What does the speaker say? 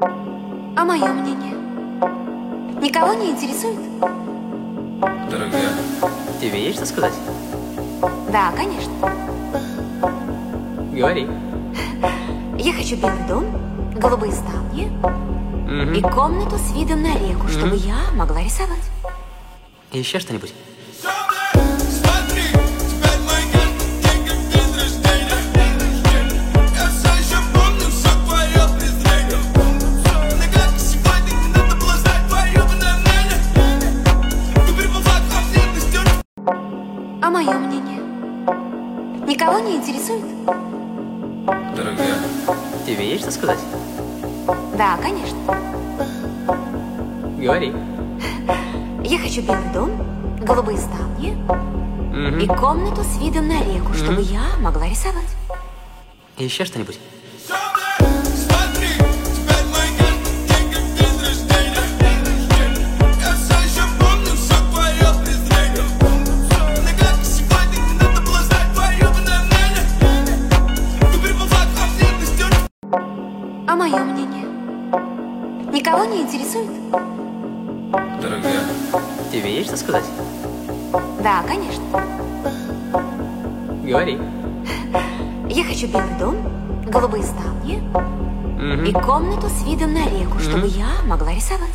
А мое мнение? Никого не интересует? Дорогая, тебе есть что сказать? Да, конечно. Говори. Я хочу белый дом, голубые ставни и комнату с видом на реку, чтобы я могла рисовать. Еще что-нибудь? А мое мнение? Никого не интересует? Дорогая, тебе есть что сказать? Да, конечно. Говори. Я хочу белый дом, голубые ставни и комнату с видом на реку, чтобы я могла рисовать. Еще что-нибудь? А мое мнение? Никого не интересует? Дорогая, тебе есть что сказать? Да, конечно. Говори. Я хочу белый дом, голубые ставни и комнату с видом на реку, чтобы я могла рисовать.